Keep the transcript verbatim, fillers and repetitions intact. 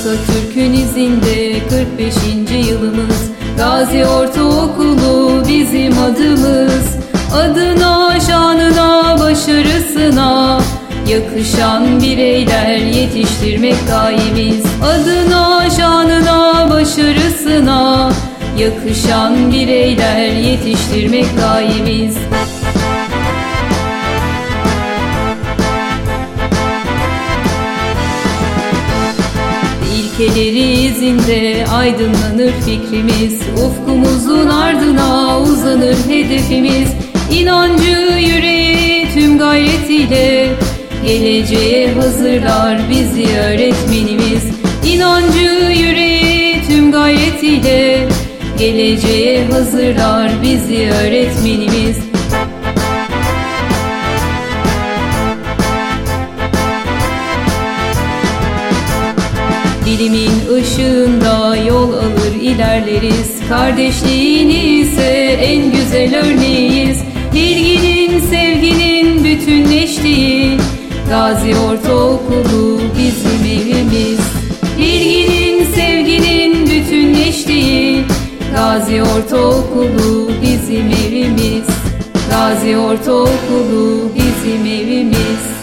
Atatürk'ün izinde kırk beşinci yılımız, Gazi Ortaokulu bizim adımız. Adına, şanına, başarısına yakışan bireyler yetiştirmek gayemiz. Adına, şanına, başarısına yakışan bireyler yetiştirmek gayemiz. İlkeleri izinde aydınlanır fikrimiz, ufkumuzun ardına uzanır hedefimiz. İnancı yüreği tüm gayretiyle geleceğe hazırlar bizi öğretmenimiz. İnancı yüreği tüm gayretiyle geleceğe hazırlar bizi öğretmenimiz. Bilimin ışığında yol alır ilerleriz, kardeşliğin ise en güzel örneğiyiz. Bilginin, sevginin bütünleştiği Gazi Ortaokulu bizim evimiz. Bilginin, sevginin bütünleştiği Gazi Ortaokulu bizim evimiz. Gazi Ortaokulu bizim evimiz.